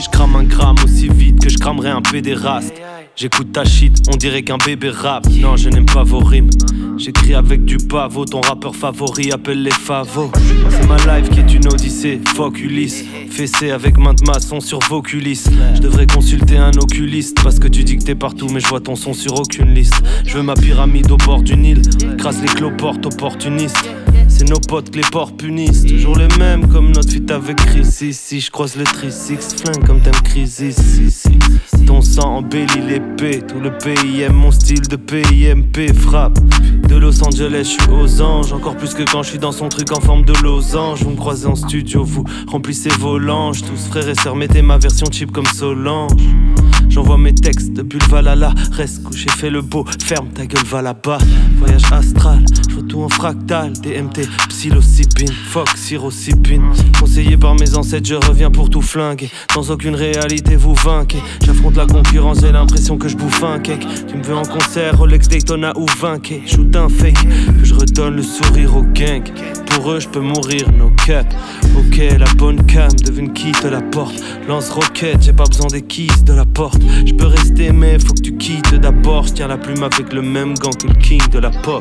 Je crame un gramme aussi vite que je cramerais un pédéraste. J'écoute ta shit, on dirait qu'un bébé rappe. Non, je n'aime pas vos rimes. J'écris avec du pavot, ton rappeur favori appelle les favos. C'est ma life qui est une odyssée, fuck Ulysse. Fessé avec main de maçon sur vos culisses. Je devrais consulter un oculiste, parce que tu dis que t'es partout mais je vois ton son sur aucune liste. Je veux ma pyramide au bord du Nil, grâce les cloportes opportunistes. C'est nos potes que les porcs punissent. Toujours les mêmes comme notre feat avec Chris. Si je croise le Tri-Six, flingue comme t'aimes Crisis. Si. Ton sang embellit l'épée. Tout le pays aime mon style de PIMP. Frappe de Los Angeles, je suis aux anges. Encore plus que quand je suis dans son truc en forme de losange. Vous me croisez en studio, vous remplissez vos langes. Tous frères et sœurs, mettez ma version cheap comme Solange. J'envoie mes textes depuis le Valhalla. Reste couché, fais le beau, ferme ta gueule, va là-bas. Voyage astral, je vois tout en fractal. DMT, psilocybine, fuck, sirocybine. Conseillé par mes ancêtres, je reviens pour tout flinguer. Dans aucune réalité vous vainquez. J'affronte la concurrence, j'ai l'impression que je bouffe un cake. Tu me veux en concert, Rolex Daytona ou vainqué. Shoot un fake, que je redonne le sourire au gang. Pour eux je peux mourir, no cap. Ok, la bonne cam, devine qui te la porte. Lance roquette, j'ai pas besoin des keys de la porte. Je peux rester mais faut que tu quittes d'abord. Je tiens la plume avec le même gant que le king de la pop.